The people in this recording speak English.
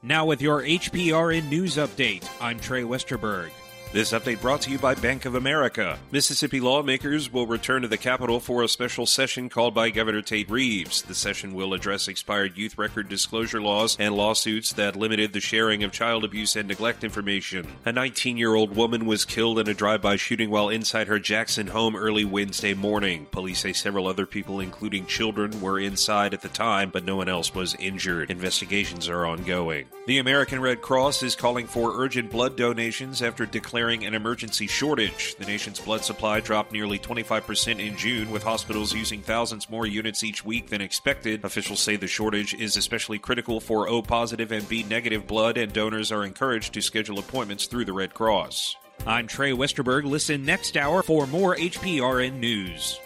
Now with your HPRN News Update, I'm Trey Westerberg. This update brought to you by Bank of America. Mississippi lawmakers will return to the Capitol for a special session called by Governor Tate Reeves. The session will address expired youth record disclosure laws and lawsuits that limited the sharing of child abuse and neglect information. A 19-year-old woman was killed in a drive-by shooting while inside her Jackson home early Wednesday morning. Police say several other people, including children, were inside at the time, but no one else was injured. Investigations are ongoing. The American Red Cross is calling for urgent blood donations after declaring an emergency shortage. The nation's blood supply dropped nearly 25% in June, with hospitals using thousands more units each week than expected. Officials say the shortage is especially critical for O-positive and B-negative blood, and donors are encouraged to schedule appointments through the Red Cross. I'm Trey Westerberg. Listen next hour for more HPRN News.